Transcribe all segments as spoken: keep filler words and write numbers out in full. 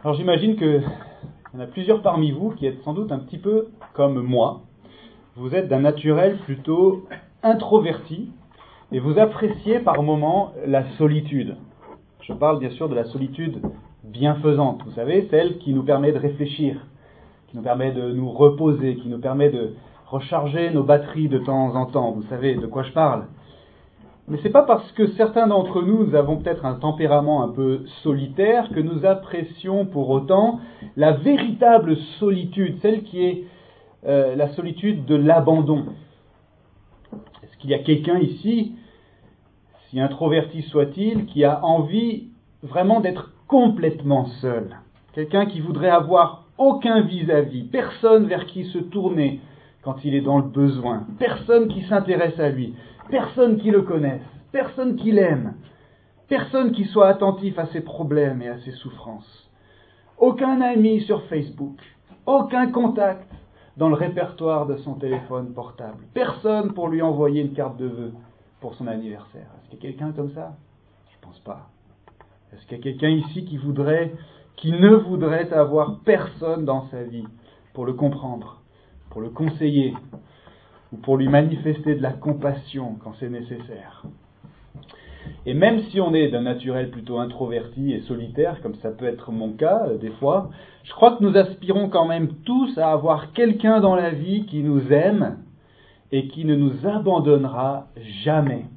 Alors j'imagine qu'il y en a plusieurs parmi vous qui êtes sans doute un petit peu comme moi. Vous êtes d'un naturel plutôt introverti et vous appréciez par moments la solitude. Je parle bien sûr de la solitude bienfaisante, vous savez, celle qui nous permet de réfléchir, qui nous permet de nous reposer, qui nous permet de recharger nos batteries de temps en temps. Vous savez de quoi je parle. Mais c'est pas parce que certains d'entre nous, nous avons peut-être un tempérament un peu solitaire que nous apprécions pour autant la véritable solitude, celle qui est euh, la solitude de l'abandon. Est-ce qu'il y a quelqu'un ici, si introverti soit-il, qui a envie vraiment d'être complètement seul? Quelqu'un qui voudrait avoir aucun vis-à-vis, personne vers qui se tourner quand il est dans le besoin, personne qui s'intéresse à lui, personne qui le connaisse, personne qui l'aime, personne qui soit attentif à ses problèmes et à ses souffrances. Aucun ami sur Facebook, aucun contact dans le répertoire de son téléphone portable, personne pour lui envoyer une carte de vœux pour son anniversaire. Est-ce qu'il y a quelqu'un comme ça? Je pense pas. Est-ce qu'il y a quelqu'un ici qui voudrait, qui ne voudrait avoir personne dans sa vie pour le comprendre, pour le conseiller, ou pour lui manifester de la compassion quand c'est nécessaire? Et même si on est d'un naturel plutôt introverti et solitaire, comme ça peut être mon cas euh, des fois, je crois que nous aspirons quand même tous à avoir quelqu'un dans la vie qui nous aime et qui ne nous abandonnera jamais.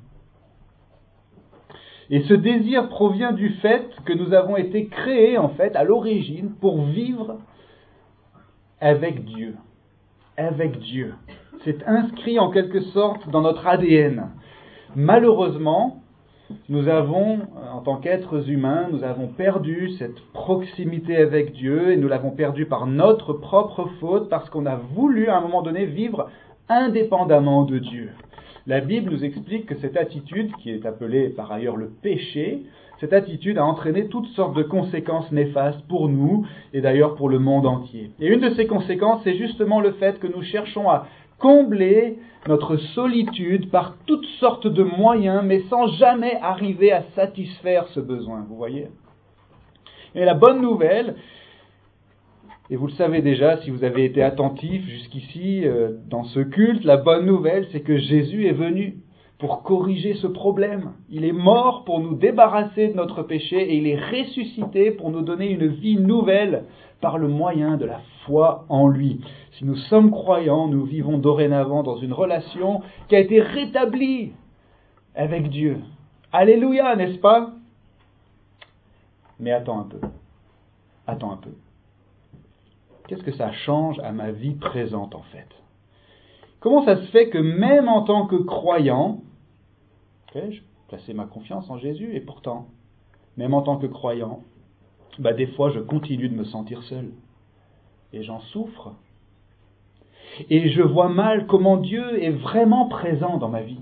Et ce désir provient du fait que nous avons été créés en fait à l'origine pour vivre avec Dieu. Avec Dieu. C'est inscrit en quelque sorte dans notre A D N. Malheureusement, nous avons, en tant qu'êtres humains, nous avons perdu cette proximité avec Dieu et nous l'avons perdu par notre propre faute parce qu'on a voulu à un moment donné vivre indépendamment de Dieu. La Bible nous explique que cette attitude, qui est appelée par ailleurs le péché, cette attitude a entraîné toutes sortes de conséquences néfastes pour nous et d'ailleurs pour le monde entier. Et une de ces conséquences, c'est justement le fait que nous cherchons à combler notre solitude par toutes sortes de moyens, mais sans jamais arriver à satisfaire ce besoin, vous voyez. Et la bonne nouvelle, et vous le savez déjà si vous avez été attentif jusqu'ici euh, dans ce culte, la bonne nouvelle, c'est que Jésus est venu pour corriger ce problème. Il est mort pour nous débarrasser de notre péché et il est ressuscité pour nous donner une vie nouvelle par le moyen de la foi en lui. Si nous sommes croyants, nous vivons dorénavant dans une relation qui a été rétablie avec Dieu. Alléluia, n'est-ce pas? Mais attends un peu. Attends un peu. Qu'est-ce que ça change à ma vie présente en fait? Comment ça se fait que même en tant que croyant, okay, je plaçais ma confiance en Jésus et pourtant, même en tant que croyant, bah des fois je continue de me sentir seul. Et j'en souffre. Et je vois mal comment Dieu est vraiment présent dans ma vie.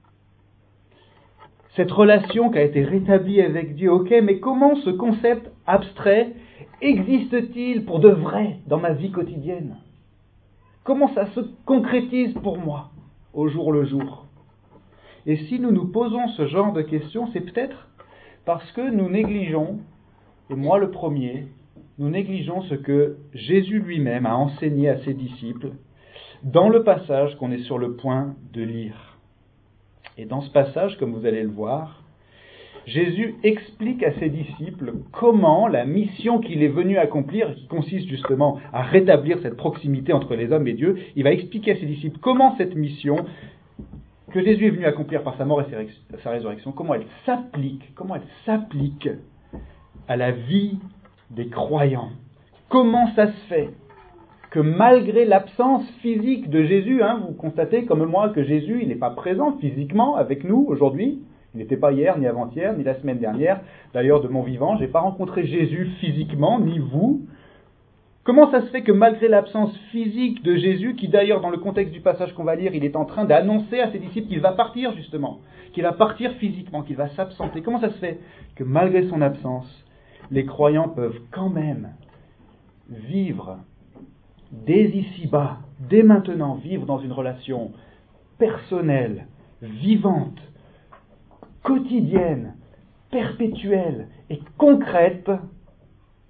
Cette relation qui a été rétablie avec Dieu, ok, mais comment ce concept abstrait existe-t-il pour de vrai dans ma vie quotidienne? Comment ça se concrétise pour moi, au jour le jour? Et si nous nous posons ce genre de questions, c'est peut-être parce que nous négligeons, et moi le premier, nous négligeons ce que Jésus lui-même a enseigné à ses disciples dans le passage qu'on est sur le point de lire. Et dans ce passage, comme vous allez le voir, Jésus explique à ses disciples comment la mission qu'il est venu accomplir, qui consiste justement à rétablir cette proximité entre les hommes et Dieu, il va expliquer à ses disciples comment cette mission que Jésus est venu accomplir par sa mort et sa résurrection, comment elle s'applique, comment elle s'applique à la vie des croyants. Comment ça se fait que malgré l'absence physique de Jésus, hein, vous constatez comme moi que Jésus il n'est pas présent physiquement avec nous aujourd'hui. Il n'était pas hier, ni avant-hier, ni la semaine dernière. D'ailleurs, de mon vivant, je n'ai pas rencontré Jésus physiquement, ni vous. Comment ça se fait que malgré l'absence physique de Jésus, qui d'ailleurs dans le contexte du passage qu'on va lire, il est en train d'annoncer à ses disciples qu'il va partir justement, qu'il va partir physiquement, qu'il va s'absenter. Comment ça se fait que malgré son absence, les croyants peuvent quand même vivre dès ici-bas, dès maintenant, vivre dans une relation personnelle, vivante, quotidienne, perpétuelle et concrète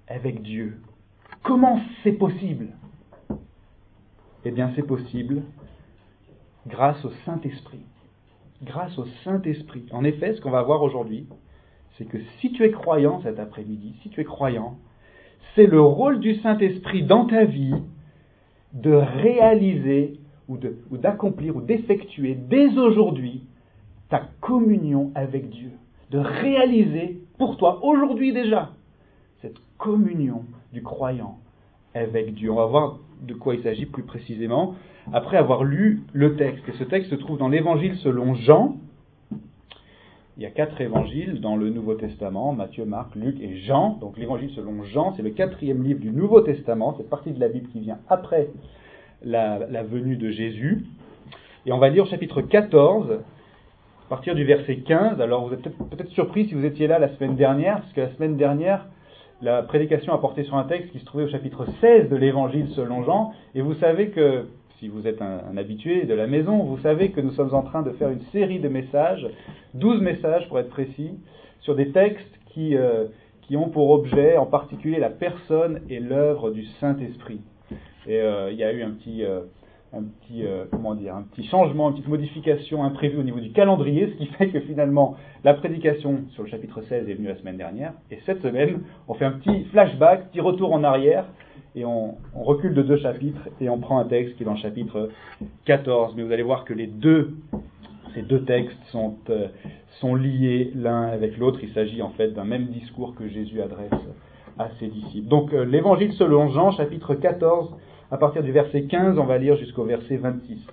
avec Dieu. Comment c'est possible ? Eh bien, c'est possible grâce au Saint-Esprit. Grâce au Saint-Esprit. En effet, ce qu'on va voir aujourd'hui, c'est que si tu es croyant cet après-midi, si tu es croyant, c'est le rôle du Saint-Esprit dans ta vie de réaliser ou, de, ou d'accomplir ou d'effectuer dès aujourd'hui ta communion avec Dieu. De réaliser pour toi, aujourd'hui déjà, cette communion du croyant avec Dieu. On va voir de quoi il s'agit plus précisément après avoir lu le texte. Et ce texte se trouve dans l'Évangile selon Jean. Il y a quatre évangiles dans le Nouveau Testament, Matthieu, Marc, Luc et Jean. Donc l'Évangile selon Jean, c'est le quatrième livre du Nouveau Testament, cette partie de la Bible qui vient après la, la venue de Jésus. Et on va lire au chapitre quatorze, à partir du verset quinze. Alors vous êtes peut-être, peut-être surpris si vous étiez là la semaine dernière, parce que la semaine dernière, la prédication a porté sur un texte qui se trouvait au chapitre seize de l'Évangile selon Jean. Et vous savez que, si vous êtes un, un habitué de la maison, vous savez que nous sommes en train de faire une série de messages, douze messages pour être précis, sur des textes qui, euh, qui ont pour objet en particulier la personne et l'œuvre du Saint-Esprit. Et euh, il y a eu un petit... Euh, un petit, euh, comment dire, un petit changement, une petite modification imprévue au niveau du calendrier, ce qui fait que finalement la prédication sur le chapitre seize est venue la semaine dernière, et cette semaine on fait un petit flashback, petit retour en arrière, et on, on recule de deux chapitres, et on prend un texte qui est dans le chapitre quatorze. Mais vous allez voir que les deux, ces deux textes sont, euh, sont liés l'un avec l'autre. Il s'agit en fait d'un même discours que Jésus adresse à ses disciples. Donc euh, l'Évangile selon Jean, chapitre quatorze, à partir du verset quinze, on va lire jusqu'au verset vingt-six.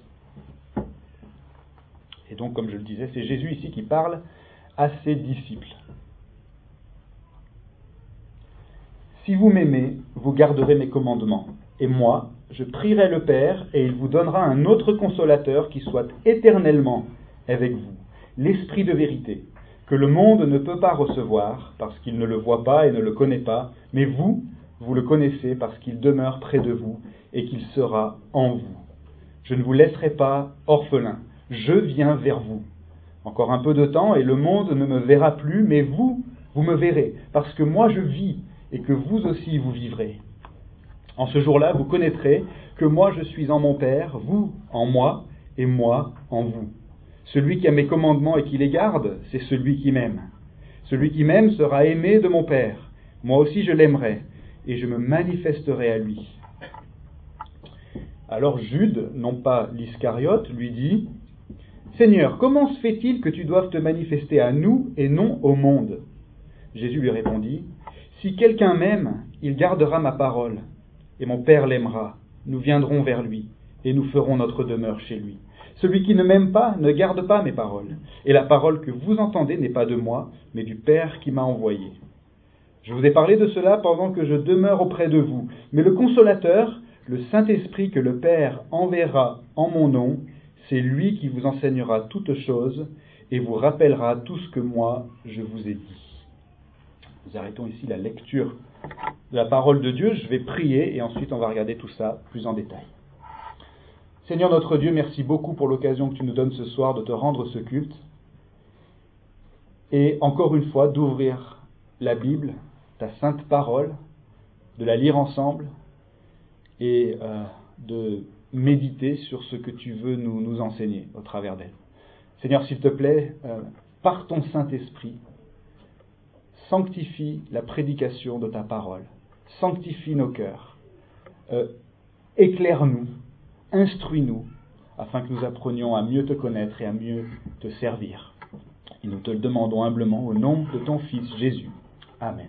Et donc, comme je le disais, c'est Jésus ici qui parle à ses disciples. « Si vous m'aimez, vous garderez mes commandements. Et moi, je prierai le Père, et il vous donnera un autre consolateur qui soit éternellement avec vous, l'Esprit de vérité, que le monde ne peut pas recevoir, parce qu'il ne le voit pas et ne le connaît pas, mais vous, vous le connaissez parce qu'il demeure près de vous et qu'il sera en vous. Je ne vous laisserai pas orphelin, je viens vers vous. Encore un peu de temps et le monde ne me verra plus, mais vous, vous me verrez, parce que moi je vis et que vous aussi vous vivrez. En ce jour-là, vous connaîtrez que moi je suis en mon Père, vous en moi et moi en vous. Celui qui a mes commandements et qui les garde, c'est celui qui m'aime. Celui qui m'aime sera aimé de mon Père. Moi aussi je l'aimerai et je me manifesterai à lui. Alors Jude, non pas l'Iscariote, lui dit « Seigneur, comment se fait-il que tu doives te manifester à nous et non au monde ?» Jésus lui répondit « Si quelqu'un m'aime, il gardera ma parole, et mon Père l'aimera. Nous viendrons vers lui, et nous ferons notre demeure chez lui. Celui qui ne m'aime pas ne garde pas mes paroles, et la parole que vous entendez n'est pas de moi, mais du Père qui m'a envoyé. Je vous ai parlé de cela pendant que je demeure auprès de vous, mais le Consolateur, le Saint-Esprit que le Père enverra en mon nom, c'est lui qui vous enseignera toutes choses et vous rappellera tout ce que moi je vous ai dit. » Nous arrêtons ici la lecture de la parole de Dieu. Je vais prier et ensuite on va regarder tout ça plus en détail. Seigneur notre Dieu, merci beaucoup pour l'occasion que tu nous donnes ce soir de te rendre ce culte et encore une fois d'ouvrir la Bible, ta sainte parole, de la lire ensemble et euh, de méditer sur ce que tu veux nous, nous enseigner au travers d'elle. Seigneur, s'il te plaît, euh, par ton Saint-Esprit, sanctifie la prédication de ta parole, sanctifie nos cœurs, euh, éclaire-nous, instruis-nous, afin que nous apprenions à mieux te connaître et à mieux te servir. Et nous te le demandons humblement au nom de ton Fils Jésus. Amen.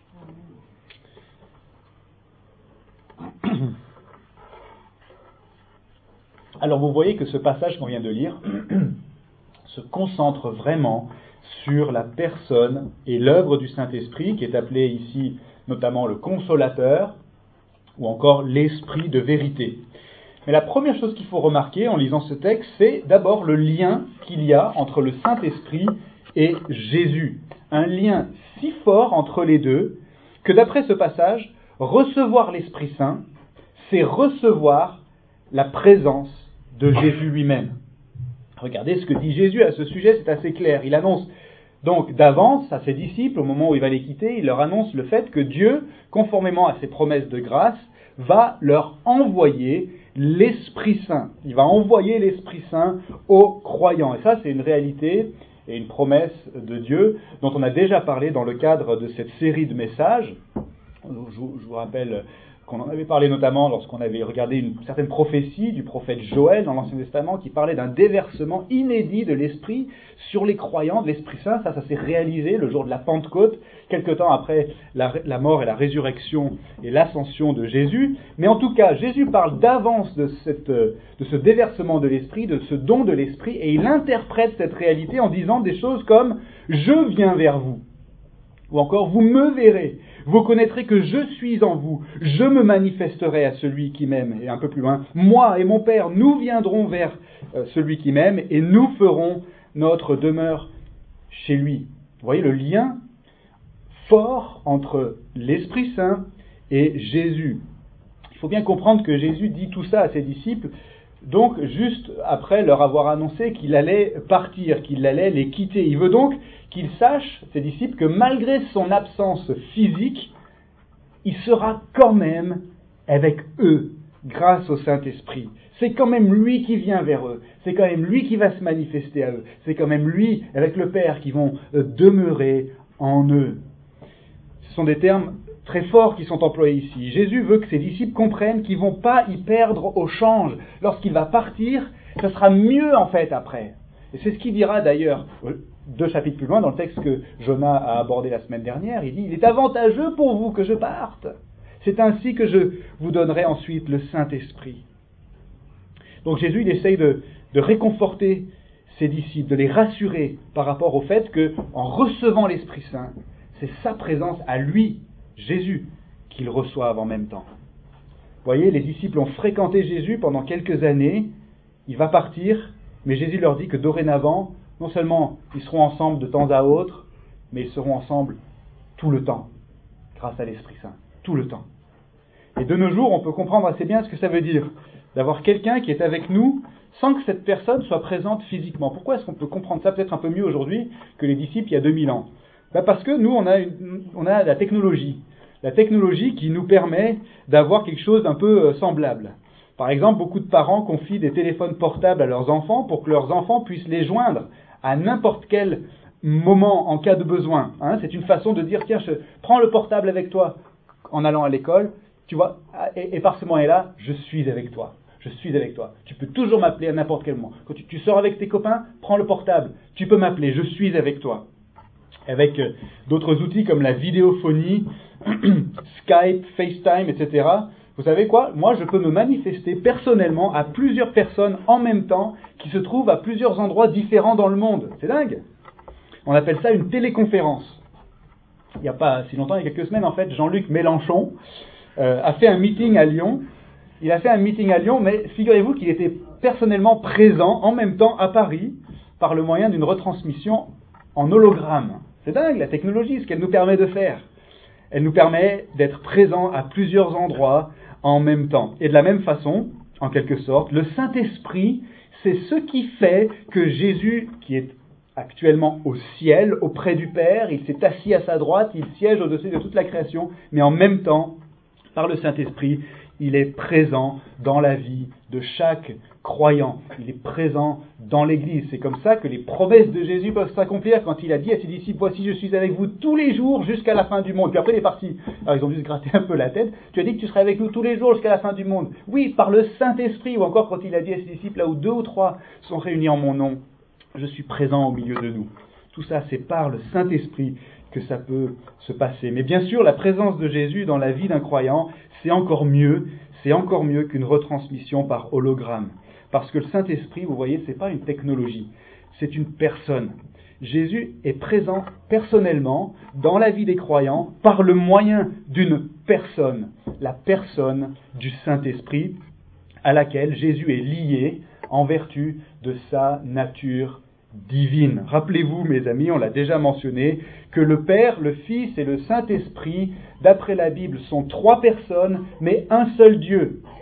Alors vous voyez que ce passage qu'on vient de lire se concentre vraiment sur la personne et l'œuvre du Saint-Esprit, qui est appelé ici notamment le Consolateur, ou encore l'Esprit de vérité. Mais la première chose qu'il faut remarquer en lisant ce texte, c'est d'abord le lien qu'il y a entre le Saint-Esprit et Jésus. Un lien si fort entre les deux, que d'après ce passage, recevoir l'Esprit Saint, c'est recevoir la présence de Jésus lui-même. Regardez ce que dit Jésus à ce sujet, c'est assez clair. Il annonce Donc, d'avance, à ses disciples, au moment où il va les quitter, il leur annonce le fait que Dieu, conformément à ses promesses de grâce, va leur envoyer l'Esprit Saint. Il va envoyer l'Esprit Saint aux croyants. Et ça, c'est une réalité et une promesse de Dieu dont on a déjà parlé dans le cadre de cette série de messages. Je vous rappelle qu'on en avait parlé notamment lorsqu'on avait regardé une certaine prophétie du prophète Joël dans l'Ancien Testament qui parlait d'un déversement inédit de l'Esprit sur les croyants, de l'Esprit Saint. Ça, ça s'est réalisé le jour de la Pentecôte, quelque temps après la, la mort et la résurrection et l'ascension de Jésus. Mais en tout cas, Jésus parle d'avance de, cette, de ce déversement de l'Esprit, de ce don de l'Esprit, et il interprète cette réalité en disant des choses comme « Je viens vers vous ». Ou encore, vous me verrez, vous connaîtrez que je suis en vous, je me manifesterai à celui qui m'aime. Et un peu plus loin, moi et mon Père, nous viendrons vers euh, celui qui m'aime et nous ferons notre demeure chez lui. Vous voyez le lien fort entre l'Esprit Saint et Jésus. Il faut bien comprendre que Jésus dit tout ça à ses disciples, donc juste après leur avoir annoncé qu'il allait partir, qu'il allait les quitter. Il veut donc qu'ils sachent, ses disciples, que malgré son absence physique, il sera quand même avec eux, grâce au Saint-Esprit. C'est quand même lui qui vient vers eux, c'est quand même lui qui va se manifester à eux, c'est quand même lui, avec le Père, qui vont demeurer en eux. Ce sont des termes très forts qui sont employés ici. Jésus veut que ses disciples comprennent qu'ils ne vont pas y perdre au change. Lorsqu'il va partir, ce sera mieux en fait après. Et c'est ce qu'il dira d'ailleurs deux chapitres plus loin dans le texte que Jonas a abordé la semaine dernière. Il dit « Il est avantageux pour vous que je parte. C'est ainsi que je vous donnerai ensuite le Saint-Esprit. » Donc Jésus, il essaye de, de réconforter ses disciples, de les rassurer par rapport au fait qu'en recevant l'Esprit Saint, c'est sa présence à lui, Jésus, qu'ils reçoivent en même temps. Vous voyez, les disciples ont fréquenté Jésus pendant quelques années, il va partir, mais Jésus leur dit que dorénavant, non seulement ils seront ensemble de temps à autre, mais ils seront ensemble tout le temps, grâce à l'Esprit Saint, tout le temps. Et de nos jours, on peut comprendre assez bien ce que ça veut dire, d'avoir quelqu'un qui est avec nous sans que cette personne soit présente physiquement. Pourquoi est-ce qu'on peut comprendre ça peut-être un peu mieux aujourd'hui que les disciples il y a deux mille ans ? Ben parce que nous, on a, une, on a la technologie. La technologie qui nous permet d'avoir quelque chose d'un peu semblable. Par exemple, beaucoup de parents confient des téléphones portables à leurs enfants pour que leurs enfants puissent les joindre à n'importe quel moment en cas de besoin. Hein, c'est une façon de dire, tiens, je prends le portable avec toi en allant à l'école, tu vois, et, et par ce moyen-là, je suis avec toi. Je suis avec toi. Tu peux toujours m'appeler à n'importe quel moment. Quand tu, tu sors avec tes copains, prends le portable. Tu peux m'appeler, je suis avec toi. Avec euh, d'autres outils comme la vidéophonie, Skype, FaceTime, et cetera. Vous savez quoi ? Moi, je peux me manifester personnellement à plusieurs personnes en même temps qui se trouvent à plusieurs endroits différents dans le monde. C'est dingue. On appelle ça une téléconférence. Il n'y a pas si longtemps, il y a quelques semaines, en fait, Jean-Luc Mélenchon euh, a fait un meeting à Lyon. Il a fait un meeting à Lyon, mais figurez-vous qu'il était personnellement présent en même temps à Paris par le moyen d'une retransmission en hologramme. C'est dingue, la technologie, ce qu'elle nous permet de faire. Elle nous permet d'être présents à plusieurs endroits en même temps. Et de la même façon, en quelque sorte, le Saint-Esprit, c'est ce qui fait que Jésus, qui est actuellement au ciel, auprès du Père, il s'est assis à sa droite, il siège au-dessus de toute la création, mais en même temps, par le Saint-Esprit, il est présent dans la vie de chaque croyant. Il est présent dans l'Église. C'est comme ça que les promesses de Jésus peuvent s'accomplir quand il a dit à ses disciples « Voici, je suis avec vous tous les jours jusqu'à la fin du monde. » Puis après, il est parti. Alors, ils ont dû se gratter un peu la tête. « Tu as dit que tu serais avec nous tous les jours jusqu'à la fin du monde. » Oui, par le Saint-Esprit. Ou encore quand il a dit à ses disciples « Là où deux ou trois sont réunis en mon nom, je suis présent au milieu de nous. » Tout ça, c'est par le Saint-Esprit que ça peut se passer. Mais bien sûr, la présence de Jésus dans la vie d'un croyant, c'est encore mieux, c'est encore mieux qu'une retransmission par hologramme. Parce que le Saint-Esprit, vous voyez, c'est pas une technologie, c'est une personne. Jésus est présent personnellement dans la vie des croyants par le moyen d'une personne, la personne du Saint-Esprit, à laquelle Jésus est lié en vertu de sa nature divine. Rappelez-vous, mes amis, on l'a déjà mentionné, que le Père, le Fils et le Saint-Esprit, d'après la Bible, sont trois personnes, mais un seul Dieu.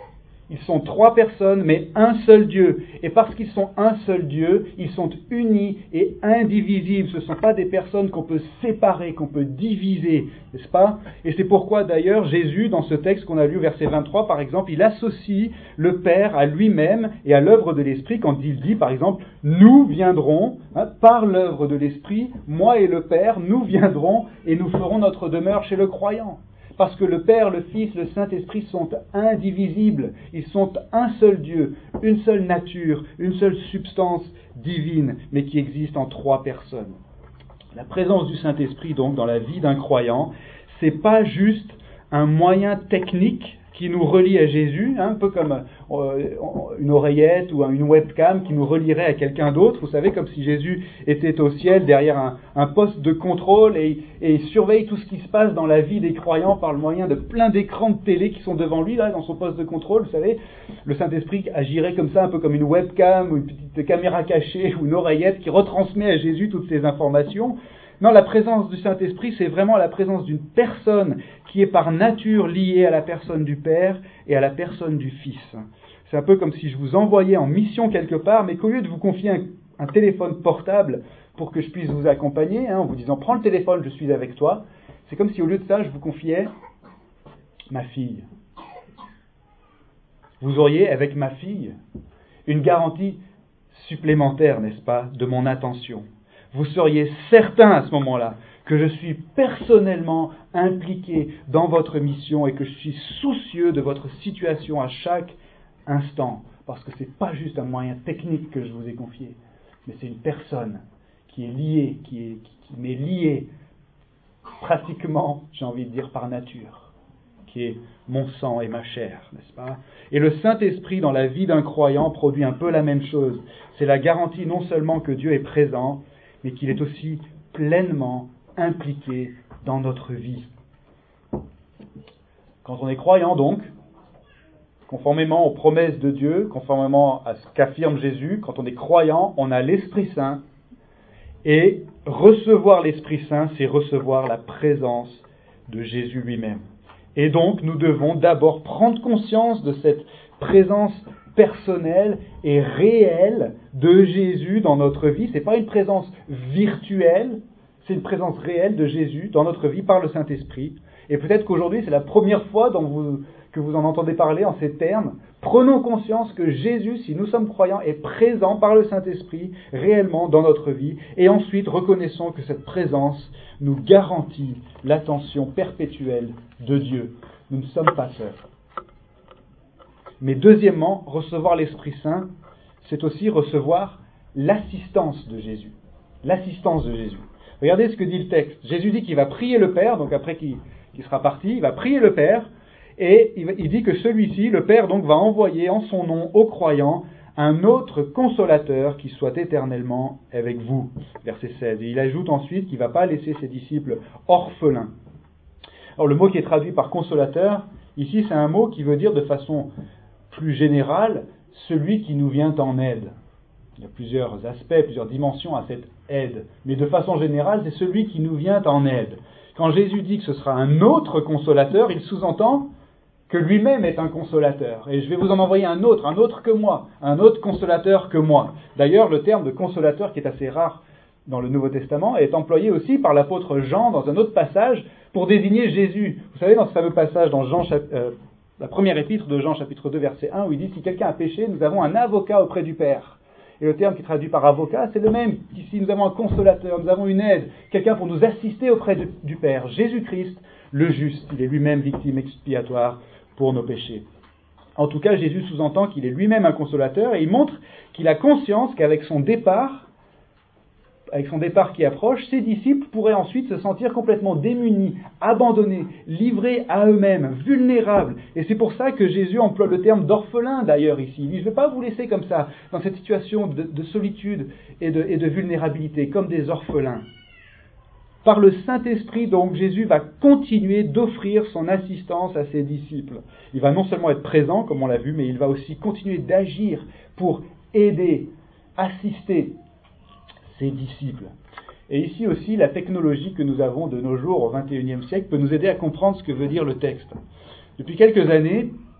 Ils sont trois personnes, mais un seul Dieu. Et parce qu'ils sont un seul Dieu, ils sont unis et indivisibles. Ce ne sont pas des personnes qu'on peut séparer, qu'on peut diviser, n'est-ce pas? Et c'est pourquoi d'ailleurs Jésus, dans ce texte qu'on a lu, verset vingt-trois par exemple, il associe le Père à lui-même et à l'œuvre de l'Esprit quand il dit par exemple « Nous viendrons, hein, par l'œuvre de l'Esprit, moi et le Père, nous viendrons et nous ferons notre demeure chez le croyant. » Parce que le Père, le Fils, le Saint-Esprit sont indivisibles. Ils sont un seul Dieu, une seule nature, une seule substance divine, mais qui existe en trois personnes. La présence du Saint-Esprit, donc, dans la vie d'un croyant, c'est pas juste un moyen technique qui nous relie à Jésus, hein, un peu comme euh, une oreillette ou une webcam qui nous relierait à quelqu'un d'autre. Vous savez, comme si Jésus était au ciel derrière un, un poste de contrôle et, et il surveille tout ce qui se passe dans la vie des croyants par le moyen de plein d'écrans de télé qui sont devant lui, là, dans son poste de contrôle. Vous savez, le Saint-Esprit agirait comme ça, un peu comme une webcam ou une petite caméra cachée ou une oreillette qui retransmet à Jésus toutes ces informations. Non, la présence du Saint-Esprit, c'est vraiment la présence d'une personne qui est par nature liée à la personne du Père et à la personne du Fils. C'est un peu comme si je vous envoyais en mission quelque part, mais qu'au lieu de vous confier un, un téléphone portable pour que je puisse vous accompagner, hein, en vous disant « Prends le téléphone, je suis avec toi », c'est comme si au lieu de ça, je vous confiais ma fille. Vous auriez, avec ma fille, une garantie supplémentaire, n'est-ce pas, de mon attention. Vous seriez certain à ce moment-là que je suis personnellement impliqué dans votre mission et que je suis soucieux de votre situation à chaque instant. Parce que ce n'est pas juste un moyen technique que je vous ai confié, mais c'est une personne qui est liée, qui, est, qui m'est liée pratiquement, j'ai envie de dire, par nature, qui est mon sang et ma chair, n'est-ce pas? Et le Saint-Esprit dans la vie d'un croyant produit un peu la même chose. C'est la garantie non seulement que Dieu est présent, mais qu'il est aussi pleinement impliqué dans notre vie. Quand on est croyant donc, conformément aux promesses de Dieu, conformément à ce qu'affirme Jésus, quand on est croyant, on a l'Esprit Saint, et recevoir l'Esprit Saint, c'est recevoir la présence de Jésus lui-même. Et donc, nous devons d'abord prendre conscience de cette présence personnelle et réelle de Jésus dans notre vie. Ce n'est pas une présence virtuelle, c'est une présence réelle de Jésus dans notre vie par le Saint-Esprit. Et peut-être qu'aujourd'hui, c'est la première fois dont vous, que vous en entendez parler en ces termes. Prenons conscience que Jésus, si nous sommes croyants, est présent par le Saint-Esprit réellement dans notre vie. Et ensuite, reconnaissons que cette présence nous garantit l'attention perpétuelle de Dieu. Nous ne sommes pas seuls. Mais deuxièmement, recevoir l'Esprit Saint, c'est aussi recevoir l'assistance de Jésus. L'assistance de Jésus. Regardez ce que dit le texte. Jésus dit qu'il va prier le Père, donc après qu'il, qu'il sera parti, il va prier le Père, et il, il dit que celui-ci, le Père, donc, va envoyer en son nom aux croyants un autre consolateur qui soit éternellement avec vous. Verset seize. Et il ajoute ensuite qu'il ne va pas laisser ses disciples orphelins. Alors le mot qui est traduit par consolateur, ici c'est un mot qui veut dire de façon plus générale, celui qui nous vient en aide. Il y a plusieurs aspects, plusieurs dimensions à cette aide. Mais de façon générale, c'est celui qui nous vient en aide. Quand Jésus dit que ce sera un autre consolateur, il sous-entend que lui-même est un consolateur. Et je vais vous en envoyer un autre, un autre que moi, un autre consolateur que moi. D'ailleurs, le terme de consolateur, qui est assez rare dans le Nouveau Testament, est employé aussi par l'apôtre Jean dans un autre passage pour désigner Jésus. Vous savez, dans ce fameux passage dans Jean, euh, la première épître de Jean, chapitre deux, verset un, où il dit « Si quelqu'un a péché, nous avons un avocat auprès du Père ». Et le terme qui est traduit par avocat, c'est le même. Ici, nous avons un consolateur, nous avons une aide, quelqu'un pour nous assister auprès de, du Père. Jésus-Christ, le juste, il est lui-même victime expiatoire pour nos péchés. En tout cas, Jésus sous-entend qu'il est lui-même un consolateur et il montre qu'il a conscience qu'avec son départ, avec son départ qui approche, ses disciples pourraient ensuite se sentir complètement démunis, abandonnés, livrés à eux-mêmes, vulnérables. Et c'est pour ça que Jésus emploie le terme d'orphelin d'ailleurs ici. Il dit, je ne vais pas vous laisser comme ça, dans cette situation de, de solitude et de, et de vulnérabilité, comme des orphelins. Par le Saint-Esprit, donc, Jésus va continuer d'offrir son assistance à ses disciples. Il va non seulement être présent, comme on l'a vu, mais il va aussi continuer d'agir pour aider, assister ses disciples. Et ici aussi, la technologie que nous avons de nos jours au vingt et unième siècle peut nous aider à comprendre ce que veut dire le texte. Depuis quelques années,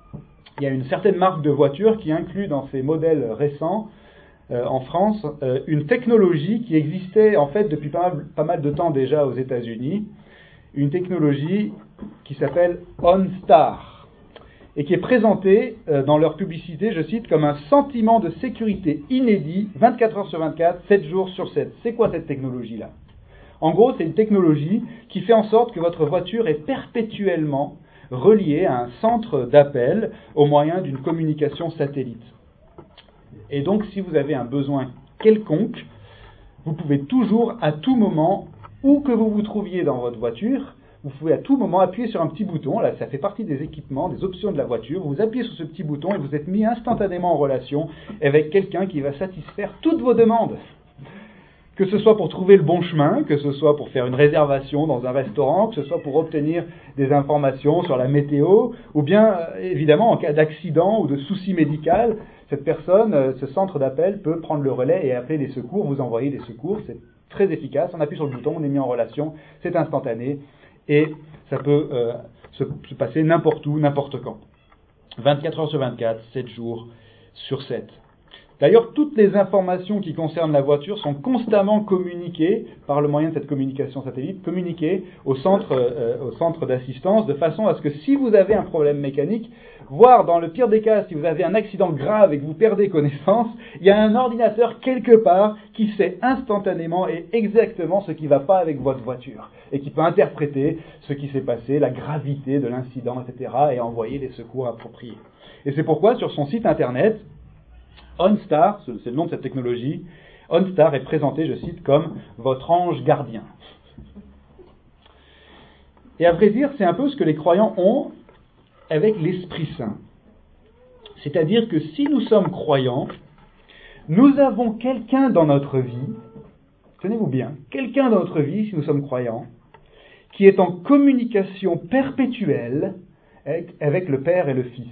il y a une certaine marque de voiture qui inclut dans ses modèles récents, euh, en France, euh, une technologie qui existait en fait depuis pas mal, pas mal de temps déjà aux États-Unis, une technologie qui s'appelle OnStar, et qui est présentée euh, dans leur publicité, je cite, comme un sentiment de sécurité inédit, vingt-quatre heures sur vingt-quatre, sept jours sur sept. C'est quoi cette technologie-là ? En gros, c'est une technologie qui fait en sorte que votre voiture est perpétuellement reliée à un centre d'appel au moyen d'une communication satellite. Et donc, si vous avez un besoin quelconque, vous pouvez toujours, à tout moment, où que vous vous trouviez dans votre voiture, vous pouvez à tout moment appuyer sur un petit bouton, là ça fait partie des équipements, des options de la voiture, vous appuyez sur ce petit bouton et vous êtes mis instantanément en relation avec quelqu'un qui va satisfaire toutes vos demandes. Que ce soit pour trouver le bon chemin, que ce soit pour faire une réservation dans un restaurant, que ce soit pour obtenir des informations sur la météo, ou bien évidemment en cas d'accident ou de souci médical, cette personne, ce centre d'appel peut prendre le relais et appeler les secours, vous envoyer des secours, c'est très efficace, on appuie sur le bouton, on est mis en relation, c'est instantané. Et ça peut euh, se, se passer n'importe où, n'importe quand. vingt-quatre heures sur vingt-quatre, sept jours sur sept. D'ailleurs, toutes les informations qui concernent la voiture sont constamment communiquées, par le moyen de cette communication satellite, communiquées au centre, euh, au centre d'assistance, de façon à ce que si vous avez un problème mécanique, voire dans le pire des cas, si vous avez un accident grave et que vous perdez connaissance, il y a un ordinateur quelque part qui sait instantanément et exactement ce qui ne va pas avec votre voiture, et qui peut interpréter ce qui s'est passé, la gravité de l'incident, et cetera, et envoyer les secours appropriés. Et c'est pourquoi, sur son site internet, OnStar, c'est le nom de cette technologie, OnStar est présenté, je cite, comme votre ange gardien. Et à vrai dire, c'est un peu ce que les croyants ont avec l'Esprit Saint. C'est-à-dire que si nous sommes croyants, nous avons quelqu'un dans notre vie, tenez-vous bien, quelqu'un dans notre vie, si nous sommes croyants, qui est en communication perpétuelle avec, avec le Père et le Fils.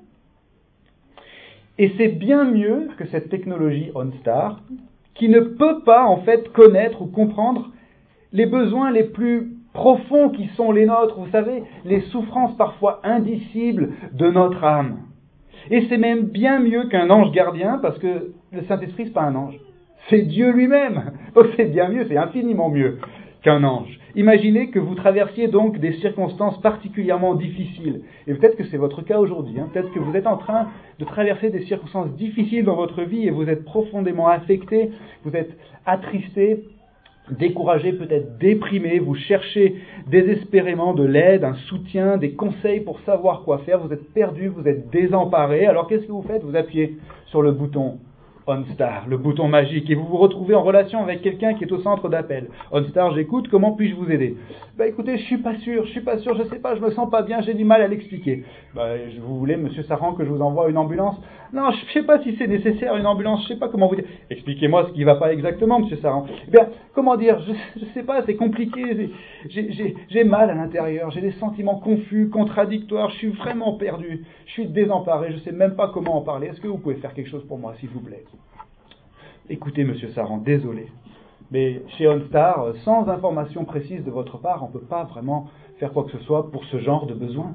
Et c'est bien mieux que cette technologie OnStar, qui ne peut pas en fait connaître ou comprendre les besoins les plus profonds qui sont les nôtres, vous savez, les souffrances parfois indicibles de notre âme. Et c'est même bien mieux qu'un ange gardien, parce que le Saint-Esprit, c'est pas un ange, c'est Dieu lui-même. Donc c'est bien mieux, c'est infiniment mieux qu'un ange. Imaginez que vous traversiez donc des circonstances particulièrement difficiles. Et peut-être que c'est votre cas aujourd'hui. Hein. Peut-être que vous êtes en train de traverser des circonstances difficiles dans votre vie et vous êtes profondément affecté, vous êtes attristé, découragé, peut-être déprimé, vous cherchez désespérément de l'aide, un soutien, des conseils pour savoir quoi faire, vous êtes perdu, vous êtes désemparé. Alors qu'est-ce que vous faites ? Vous appuyez sur le bouton OnStar, le bouton magique, et vous vous retrouvez en relation avec quelqu'un qui est au centre d'appel. OnStar, j'écoute, comment puis-je vous aider ? Bah écoutez, je suis pas sûr, je suis pas sûr, je sais pas, je me sens pas bien, j'ai du mal à l'expliquer. Bah, vous voulez, monsieur Saran, que je vous envoie une ambulance ? Non, je sais pas si c'est nécessaire, une ambulance, je sais pas comment vous dire. Expliquez-moi ce qui va pas exactement, monsieur Saran. Eh bien, comment dire, je, je sais pas, c'est compliqué, j'ai, j'ai, j'ai mal à l'intérieur, j'ai des sentiments confus, contradictoires, je suis vraiment perdu, je suis désemparé, je sais même pas comment en parler. Est-ce que vous pouvez faire quelque chose pour moi, s'il vous plaît ? Écoutez, monsieur Saran, désolé, mais chez OnStar, sans information précise de votre part, on ne peut pas vraiment faire quoi que ce soit pour ce genre de besoin.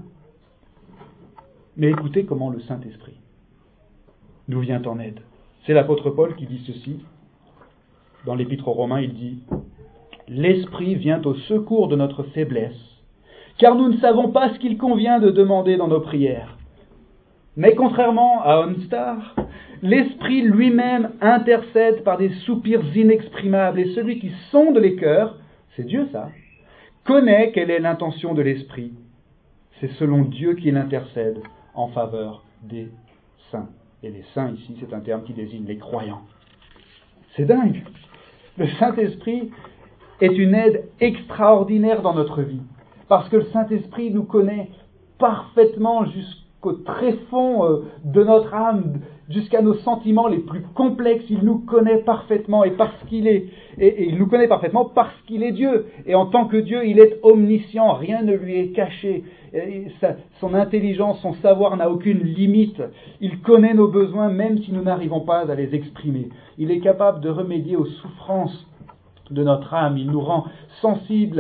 Mais écoutez comment le Saint-Esprit nous vient en aide. C'est l'apôtre Paul qui dit ceci. Dans l'Épître aux Romains, il dit « L'Esprit vient au secours de notre faiblesse, car nous ne savons pas ce qu'il convient de demander dans nos prières. Mais contrairement à OnStar, l'Esprit lui-même intercède par des soupirs inexprimables, et celui qui sonde les cœurs, c'est Dieu ça, connaît quelle est l'intention de l'Esprit. C'est selon Dieu qu'il intercède en faveur des saints. » Et les saints ici, c'est un terme qui désigne les croyants. C'est dingue. Le Saint-Esprit est une aide extraordinaire dans notre vie, parce que le Saint-Esprit nous connaît parfaitement jusqu'au tréfonds de notre âme, jusqu'à nos sentiments les plus complexes. Il nous connaît parfaitement et parce qu'il est, et, et il nous connaît parfaitement parce qu'il est Dieu. Et en tant que Dieu, il est omniscient, rien ne lui est caché. Et sa, son intelligence, son savoir n'a aucune limite. Il connaît nos besoins même si nous n'arrivons pas à les exprimer. Il est capable de remédier aux souffrances de notre âme. Il nous rend sensibles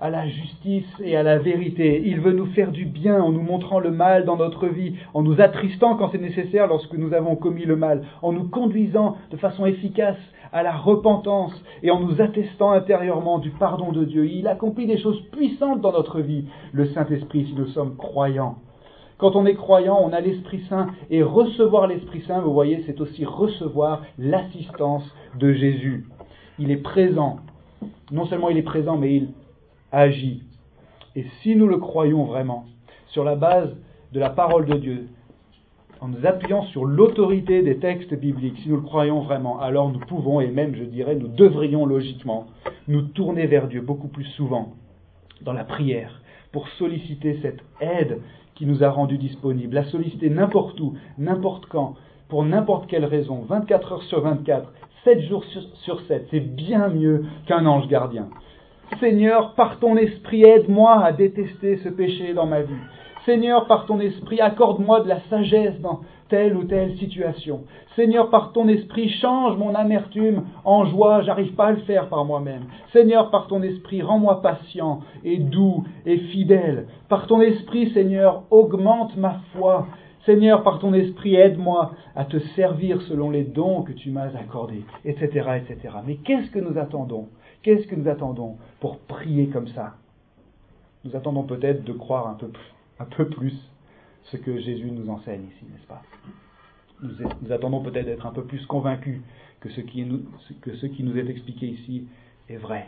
à la justice et à la vérité. Il veut nous faire du bien en nous montrant le mal dans notre vie, en nous attristant quand c'est nécessaire lorsque nous avons commis le mal, en nous conduisant de façon efficace à la repentance et en nous attestant intérieurement du pardon de Dieu. Il accomplit des choses puissantes dans notre vie, le Saint-Esprit, si nous sommes croyants. Quand on est croyant, on a l'Esprit Saint, et recevoir l'Esprit Saint, vous voyez, c'est aussi recevoir l'assistance de Jésus. Il est présent. Non seulement il est présent, mais il agit. Et si nous le croyons vraiment, sur la base de la parole de Dieu, en nous appuyant sur l'autorité des textes bibliques, si nous le croyons vraiment, alors nous pouvons, et même je dirais, nous devrions logiquement, nous tourner vers Dieu beaucoup plus souvent dans la prière, pour solliciter cette aide qui nous a rendus disponibles, la solliciter n'importe où, n'importe quand, pour n'importe quelle raison, vingt-quatre heures sur vingt-quatre, sept jours sur sept, c'est bien mieux qu'un ange gardien. Seigneur, par ton esprit, aide-moi à détester ce péché dans ma vie. Seigneur, par ton esprit, accorde-moi de la sagesse dans telle ou telle situation. Seigneur, par ton esprit, change mon amertume en joie, j'arrive pas à le faire par moi-même. Seigneur, par ton esprit, rends-moi patient et doux et fidèle. Par ton esprit, Seigneur, augmente ma foi. Seigneur, par ton esprit, aide-moi à te servir selon les dons que tu m'as accordés, et cetera, et cetera. Mais qu'est-ce que nous attendons ? Qu'est-ce que nous attendons pour prier comme ça ? Nous attendons peut-être de croire un peu plus, un peu plus ce que Jésus nous enseigne ici, n'est-ce pas ? Nous, nous attendons peut-être d'être un peu plus convaincus que ce, qui nous, que ce qui nous est expliqué ici est vrai.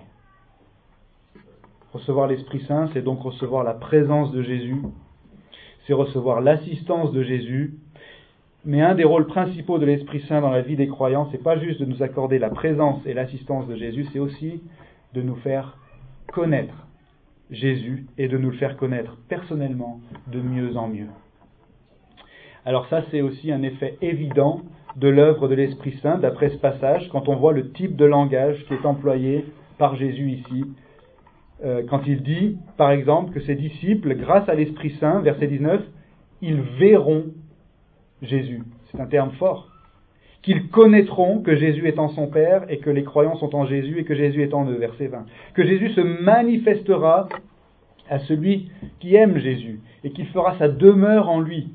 Recevoir l'Esprit Saint, c'est donc recevoir la présence de Jésus, c'est recevoir l'assistance de Jésus. Mais un des rôles principaux de l'Esprit Saint dans la vie des croyants, c'est pas juste de nous accorder la présence et l'assistance de Jésus, c'est aussi de nous faire connaître Jésus et de nous le faire connaître personnellement de mieux en mieux. Alors ça, c'est aussi un effet évident de l'œuvre de l'Esprit Saint, d'après ce passage, quand on voit le type de langage qui est employé par Jésus ici, euh, quand il dit, par exemple, que ses disciples, grâce à l'Esprit Saint, verset dix-neuf, ils verront Jésus, c'est un terme fort, qu'ils connaîtront que Jésus est en son Père et que les croyants sont en Jésus et que Jésus est en eux, verset vingt. Que Jésus se manifestera à celui qui aime Jésus et qu'il fera sa demeure en lui.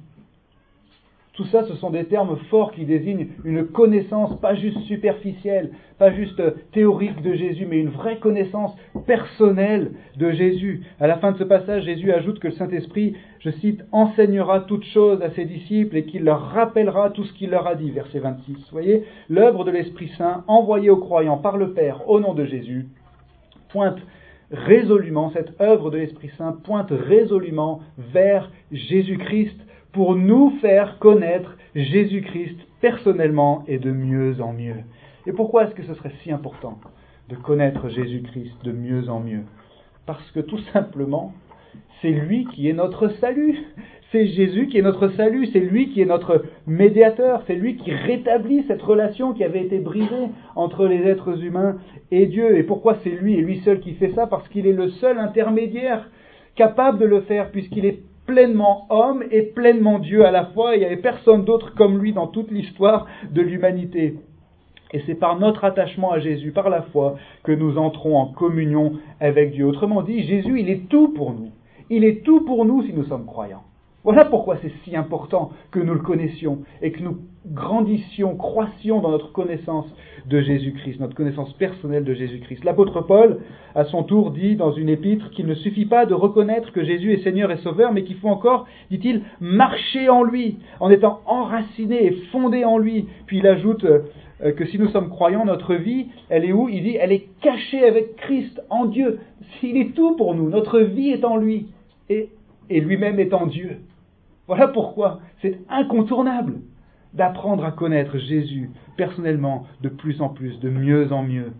Tout ça, ce sont des termes forts qui désignent une connaissance pas juste superficielle, pas juste théorique de Jésus, mais une vraie connaissance personnelle de Jésus. À la fin de ce passage, Jésus ajoute que le Saint-Esprit, je cite, « enseignera toutes choses à ses disciples et qu'il leur rappellera tout ce qu'il leur a dit », verset vingt-six. Vous voyez, l'œuvre de l'Esprit Saint, envoyée aux croyants par le Père au nom de Jésus, pointe résolument, cette œuvre de l'Esprit Saint pointe résolument vers Jésus-Christ, pour nous faire connaître Jésus-Christ personnellement et de mieux en mieux. Et pourquoi est-ce que ce serait si important de connaître Jésus-Christ de mieux en mieux ? Parce que tout simplement, c'est lui qui est notre salut. C'est Jésus qui est notre salut, c'est lui qui est notre médiateur, c'est lui qui rétablit cette relation qui avait été brisée entre les êtres humains et Dieu. Et pourquoi c'est lui et lui seul qui fait ça ? Parce qu'il est le seul intermédiaire capable de le faire, puisqu'il est pleinement homme et pleinement Dieu à la fois. Il n'y avait personne d'autre comme lui dans toute l'histoire de l'humanité. Et c'est par notre attachement à Jésus, par la foi, que nous entrons en communion avec Dieu. Autrement dit, Jésus, il est tout pour nous. Il est tout pour nous si nous sommes croyants. Voilà pourquoi c'est si important que nous le connaissions et que nous grandissions, croissions dans notre connaissance de Jésus-Christ, notre connaissance personnelle de Jésus-Christ. L'apôtre Paul, à son tour, dit dans une épître qu'il ne suffit pas de reconnaître que Jésus est Seigneur et Sauveur, mais qu'il faut encore, dit-il, marcher en lui, en étant enraciné et fondé en lui. Puis il ajoute euh, que si nous sommes croyants, notre vie, elle est où ? Il dit, elle est cachée avec Christ, en Dieu. Il est tout pour nous, notre vie est en lui, et, et lui-même est en Dieu. Voilà pourquoi c'est incontournable d'apprendre à connaître Jésus personnellement de plus en plus, de mieux en mieux.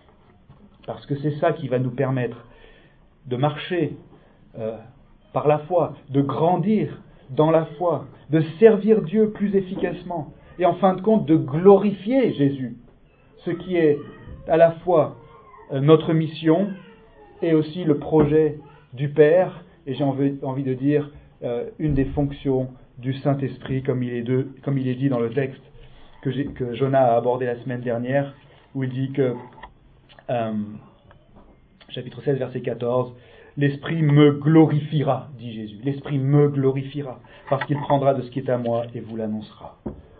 Parce que c'est ça qui va nous permettre de marcher euh, par la foi, de grandir dans la foi, de servir Dieu plus efficacement et en fin de compte de glorifier Jésus, ce qui est à la fois euh, notre mission et aussi le projet du Père, et j'ai envie, envie de dire euh, une des fonctions du Saint-Esprit, comme il est, de, comme il est dit dans le texte que, j'ai, que Jonas a abordé la semaine dernière, où il dit que, euh, chapitre seize, verset quatorze, L'Esprit me glorifiera, dit Jésus. L'Esprit me glorifiera, parce qu'il prendra de ce qui est à moi et vous l'annoncera.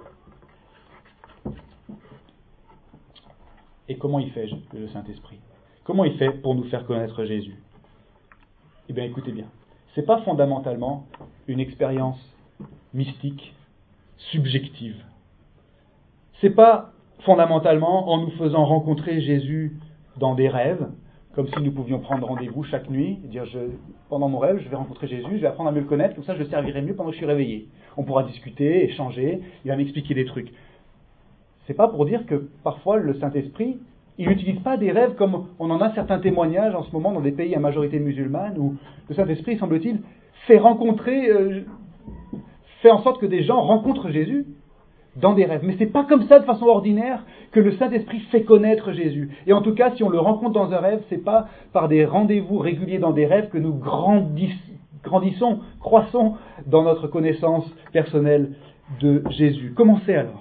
Et comment il fait, le Saint-Esprit ? Comment il fait pour nous faire connaître Jésus ? Eh bien, écoutez bien. Ce n'est pas fondamentalement une expérience mystique, subjective. Ce n'est pas fondamentalement en nous faisant rencontrer Jésus dans des rêves, comme si nous pouvions prendre rendez-vous chaque nuit et dire je, pendant mon rêve, je vais rencontrer Jésus, je vais apprendre à mieux le connaître, comme ça je le servirai mieux pendant que je suis réveillé. On pourra discuter, échanger, il va m'expliquer des trucs. C'est pas pour dire que parfois le Saint-Esprit, il n'utilise pas des rêves comme on en a certains témoignages en ce moment dans des pays à majorité musulmane où le Saint-Esprit, semble-t-il, fait rencontrer, euh, fait en sorte que des gens rencontrent Jésus dans des rêves. Mais c'est pas comme ça de façon ordinaire que le Saint-Esprit fait connaître Jésus. Et en tout cas, si on le rencontre dans un rêve, c'est pas par des rendez-vous réguliers dans des rêves que nous grandissons, grandissons, croissons dans notre connaissance personnelle de Jésus. Comment c'est alors ?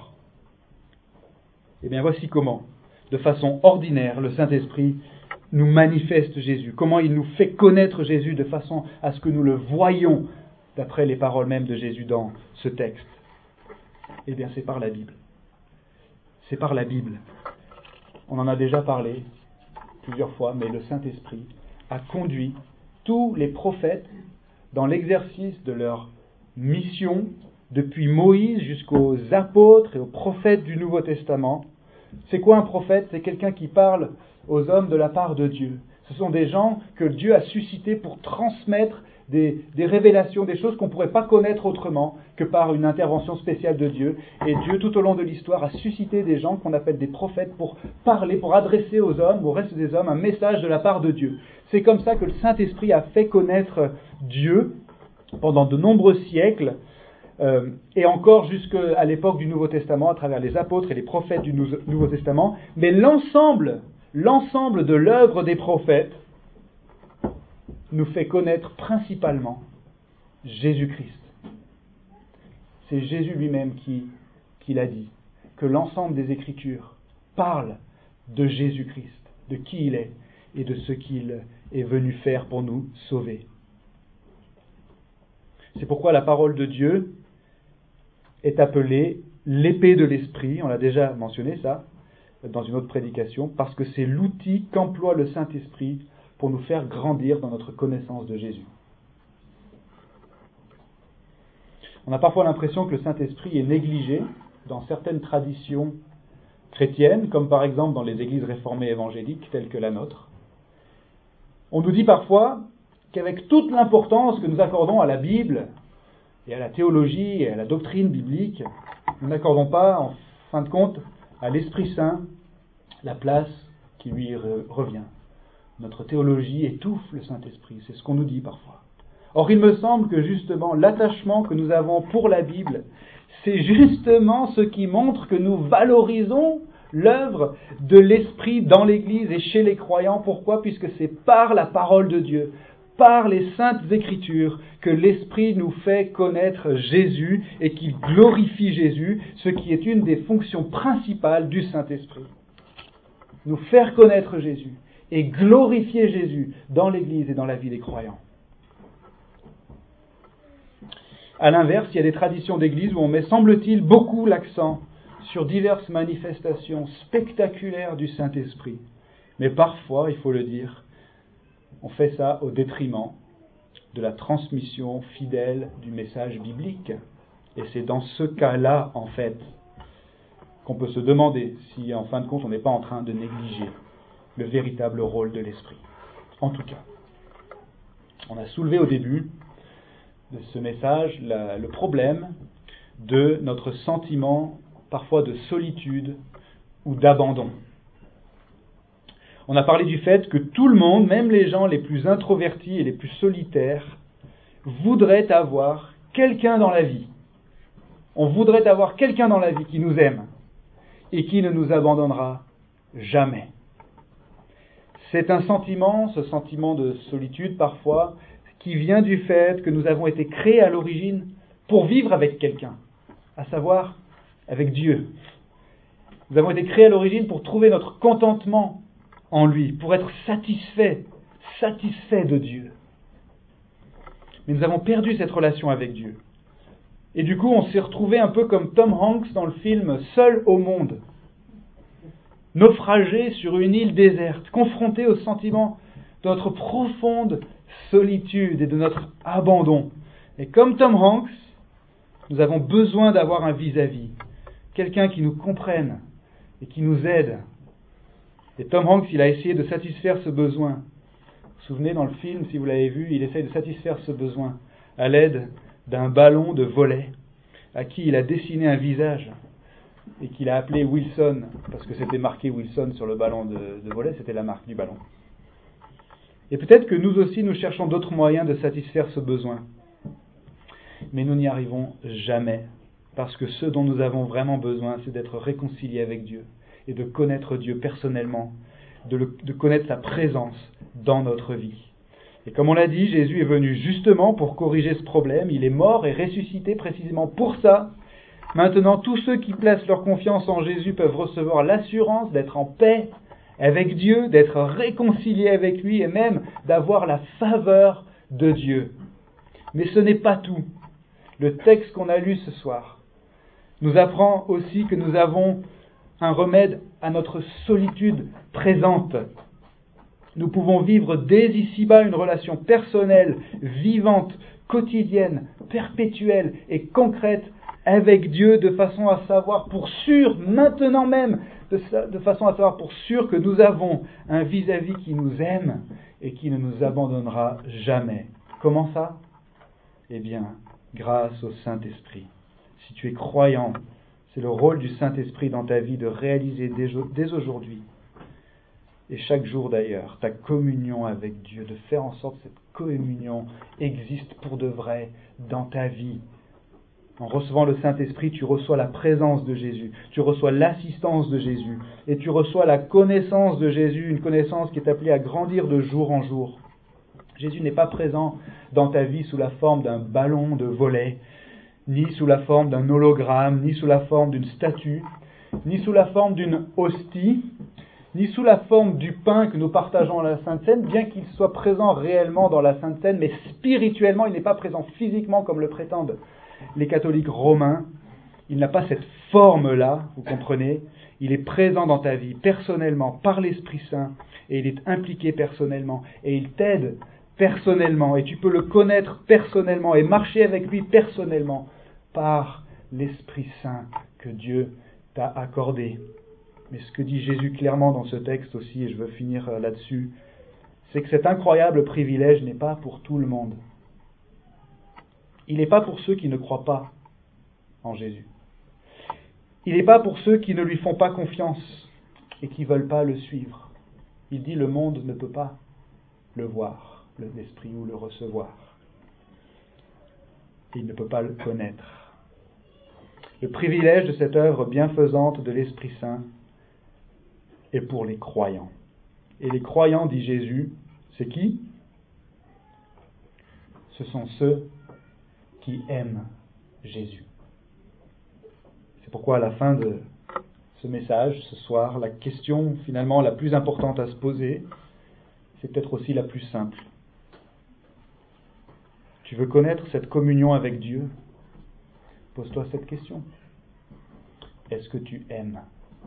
Eh bien, voici comment, de façon ordinaire, le Saint-Esprit nous manifeste Jésus. Comment il nous fait connaître Jésus de façon à ce que nous le voyions, d'après les paroles mêmes de Jésus dans ce texte. Eh bien, c'est par la Bible. C'est par la Bible. On en a déjà parlé plusieurs fois, mais le Saint-Esprit a conduit tous les prophètes dans l'exercice de leur mission, depuis Moïse jusqu'aux apôtres et aux prophètes du Nouveau Testament. C'est quoi un prophète ? C'est quelqu'un qui parle aux hommes de la part de Dieu. Ce sont des gens que Dieu a suscités pour transmettre des, des révélations, des choses qu'on ne pourrait pas connaître autrement que par une intervention spéciale de Dieu. Et Dieu, tout au long de l'histoire, a suscité des gens qu'on appelle des prophètes pour parler, pour adresser aux hommes, au reste des hommes, un message de la part de Dieu. C'est comme ça que le Saint-Esprit a fait connaître Dieu pendant de nombreux siècles, euh, et encore jusqu'à l'époque du Nouveau Testament, à travers les apôtres et les prophètes du Nouveau Testament. Mais l'ensemble, l'ensemble de l'œuvre des prophètes nous fait connaître principalement Jésus-Christ. C'est Jésus lui-même qui, qui l'a dit, que l'ensemble des Écritures parlent de Jésus-Christ, de qui il est et de ce qu'il est venu faire pour nous sauver. C'est pourquoi la parole de Dieu est appelée l'épée de l'Esprit, on l'a déjà mentionné ça dans une autre prédication, parce que c'est l'outil qu'emploie le Saint-Esprit pour nous faire grandir dans notre connaissance de Jésus. On a parfois l'impression que le Saint-Esprit est négligé dans certaines traditions chrétiennes, comme par exemple dans les églises réformées évangéliques telles que la nôtre. On nous dit parfois qu'avec toute l'importance que nous accordons à la Bible et à la théologie et à la doctrine biblique, nous n'accordons pas, en fin de compte, à l'Esprit Saint la place qui lui revient. Notre théologie étouffe le Saint-Esprit, c'est ce qu'on nous dit parfois. Or, il me semble que justement, l'attachement que nous avons pour la Bible, c'est justement ce qui montre que nous valorisons l'œuvre de l'Esprit dans l'Église et chez les croyants. Pourquoi ? Puisque c'est par la parole de Dieu, par les saintes Écritures, que l'Esprit nous fait connaître Jésus et qu'il glorifie Jésus, ce qui est une des fonctions principales du Saint-Esprit. Nous faire connaître Jésus et glorifier Jésus dans l'Église et dans la vie des croyants. À l'inverse, il y a des traditions d'Église où on met, semble-t-il, beaucoup l'accent sur diverses manifestations spectaculaires du Saint-Esprit. Mais parfois, il faut le dire, on fait ça au détriment de la transmission fidèle du message biblique. Et c'est dans ce cas-là, en fait, qu'on peut se demander si, en fin de compte, on n'est pas en train de négliger le véritable rôle de l'Esprit. En tout cas, on a soulevé au début de ce message la, le problème de notre sentiment parfois de solitude ou d'abandon. On a parlé du fait que tout le monde, même les gens les plus introvertis et les plus solitaires, voudraient avoir quelqu'un dans la vie. On voudrait avoir quelqu'un dans la vie qui nous aime et qui ne nous abandonnera jamais. C'est un sentiment, ce sentiment de solitude parfois, qui vient du fait que nous avons été créés à l'origine pour vivre avec quelqu'un, à savoir avec Dieu. Nous avons été créés à l'origine pour trouver notre contentement en lui, pour être satisfaits, satisfaits de Dieu. mais nous avons perdu cette relation avec Dieu. Et du coup, on s'est retrouvé un peu comme Tom Hanks dans le film « Seul au monde », naufragé sur une île déserte, confronté au sentiment de notre profonde solitude et de notre abandon. Et comme Tom Hanks, nous avons besoin d'avoir un vis-à-vis, quelqu'un qui nous comprenne et qui nous aide. Et Tom Hanks, il a essayé de satisfaire ce besoin. Vous vous souvenez, dans le film, si vous l'avez vu, il essaye de satisfaire ce besoin à l'aide d'un ballon de volley à qui il a dessiné un visage et qu'il a appelé Wilson, parce que c'était marqué Wilson sur le ballon de, de volley, c'était la marque du ballon. Et peut-être que nous aussi, nous cherchons d'autres moyens de satisfaire ce besoin. Mais nous n'y arrivons jamais, parce que ce dont nous avons vraiment besoin, c'est d'être réconciliés avec Dieu, et de connaître Dieu personnellement, de, le, de connaître sa présence dans notre vie. Et comme on l'a dit, Jésus est venu justement pour corriger ce problème. Il est mort et ressuscité précisément pour ça. Maintenant, tous ceux qui placent leur confiance en Jésus peuvent recevoir l'assurance d'être en paix avec Dieu, d'être réconciliés avec lui et même d'avoir la faveur de Dieu. Mais ce n'est pas tout. Le texte qu'on a lu ce soir nous apprend aussi que nous avons un remède à notre solitude présente. Nous pouvons vivre dès ici-bas une relation personnelle, vivante, quotidienne, perpétuelle et concrète avec Dieu de façon à savoir pour sûr, maintenant même, de, de façon à savoir pour sûr que nous avons un vis-à-vis qui nous aime et qui ne nous abandonnera jamais. Comment ça ? Eh bien, grâce au Saint-Esprit. Si tu es croyant, c'est le rôle du Saint-Esprit dans ta vie de réaliser dès, dès aujourd'hui et chaque jour d'ailleurs, ta communion avec Dieu, de faire en sorte que cette communion existe pour de vrai dans ta vie. En recevant le Saint-Esprit, tu reçois la présence de Jésus, tu reçois l'assistance de Jésus, et tu reçois la connaissance de Jésus, une connaissance qui est appelée à grandir de jour en jour. Jésus n'est pas présent dans ta vie sous la forme d'un ballon de volley, ni sous la forme d'un hologramme, ni sous la forme d'une statue, ni sous la forme d'une hostie, ni sous la forme du pain que nous partageons à la Sainte Seine, bien qu'il soit présent réellement dans la Sainte Seine, mais spirituellement, il n'est pas présent physiquement comme le prétendent les catholiques romains. Il n'a pas cette forme-là, vous comprenez. Il est présent dans ta vie personnellement, par l'Esprit Saint, et il est impliqué personnellement, et il t'aide personnellement, et tu peux le connaître personnellement, et marcher avec lui personnellement, par l'Esprit Saint que Dieu t'a accordé. Mais ce que dit Jésus clairement dans ce texte aussi, et je veux finir là-dessus, c'est que cet incroyable privilège n'est pas pour tout le monde. Il n'est pas pour ceux qui ne croient pas en Jésus. Il n'est pas pour ceux qui ne lui font pas confiance et qui ne veulent pas le suivre. Il dit le monde ne peut pas le voir, l'Esprit, ou le recevoir. Il ne peut pas le connaître. Le privilège de cette œuvre bienfaisante de l'Esprit Saint est pour les croyants. Et les croyants, dit Jésus, c'est qui ? Ce sont ceux qui aiment Jésus. C'est pourquoi à la fin de ce message, ce soir, la question finalement la plus importante à se poser, c'est peut-être aussi la plus simple. Tu veux connaître cette communion avec Dieu ? Pose-toi cette question. Est-ce que tu aimes Jésus ?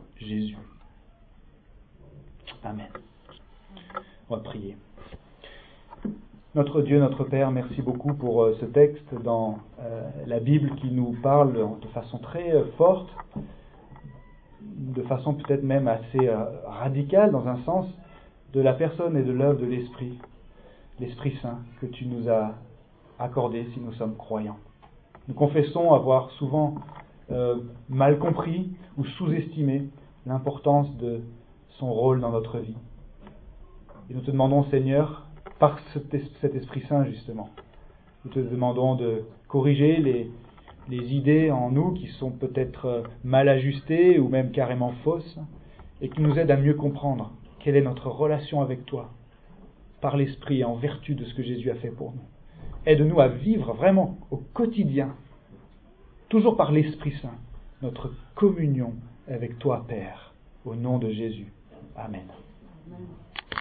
Amen. On va prier. Notre Dieu, notre Père, merci beaucoup pour euh, ce texte dans euh, la Bible qui nous parle de façon très euh, forte, de façon peut-être même assez euh, radicale dans un sens, de la personne et de l'œuvre de l'Esprit, l'Esprit Saint que tu nous as accordé si nous sommes croyants. Nous confessons avoir souvent euh, mal compris ou sous-estimé l'importance de son rôle dans notre vie. Et nous te demandons, Seigneur, par cet Esprit Saint, justement, nous te demandons de corriger les, les idées en nous qui sont peut-être mal ajustées ou même carrément fausses, et qui nous aident à mieux comprendre quelle est notre relation avec toi, par l'Esprit et en vertu de ce que Jésus a fait pour nous. Aide-nous à vivre vraiment au quotidien, toujours par l'Esprit Saint, notre communion avec toi, Père, au nom de Jésus. Amen. Amen.